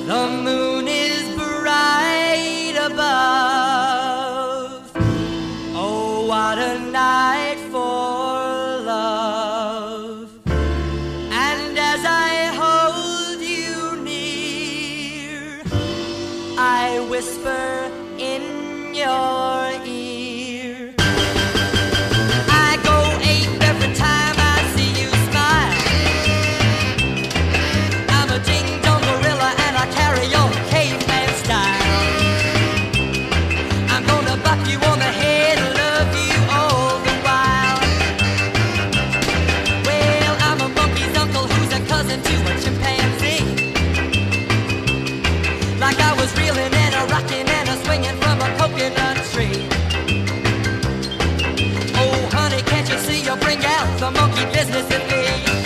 The moon is bright above. Oh, what a night for love. And as I hold you near, I whisper in your ear. I go ape every time I see you smile. I'm a ding-dong gorilla and I carry on caveman style. I'm gonna buck you on the head and love you all the while. Well, I'm a monkey's uncle who's a cousin to a chimpanzee. Like I was reeling and a rocking and a swinging from a coconut tree. Oh, honey, can't you see you'll bring out the monkey business in me?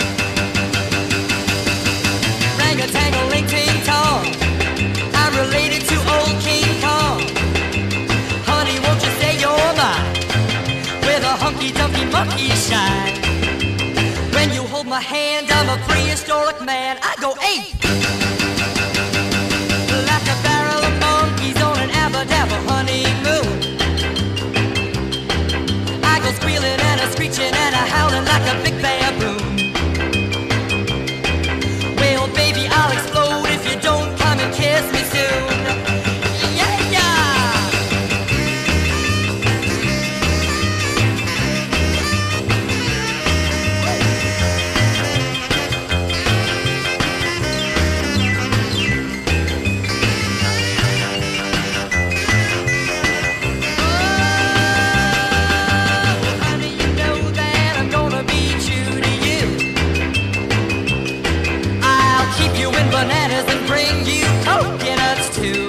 Rang-a-tang-a-ling-ting-tong, I'm related to old King Kong. Honey, won't you say you're mine with a hunky-dunky monkey shine? When you hold my hand, I'm a prehistoric man. I go ape like a barrel of monkeys on an abba-dabba honeymoon. I go squealing and a screeching and a howling like a big baboon. Well, baby, I'll explode if you don't come and kiss me soon. Yeah, yeah. Bananas and bring you coconuts too.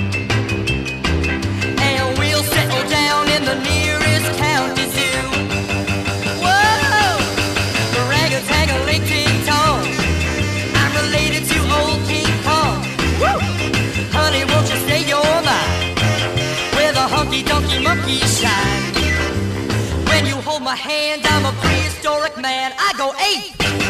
And we'll settle down in the nearest county zoo. Whoa! Rang-a-tang-a-ling-ting-tong, I'm related to old King Kong. Woo! Honey, won't you say you're mine with a hunky-dunky monkey shine? When you hold my hand, I'm a prehistoric man. I go ape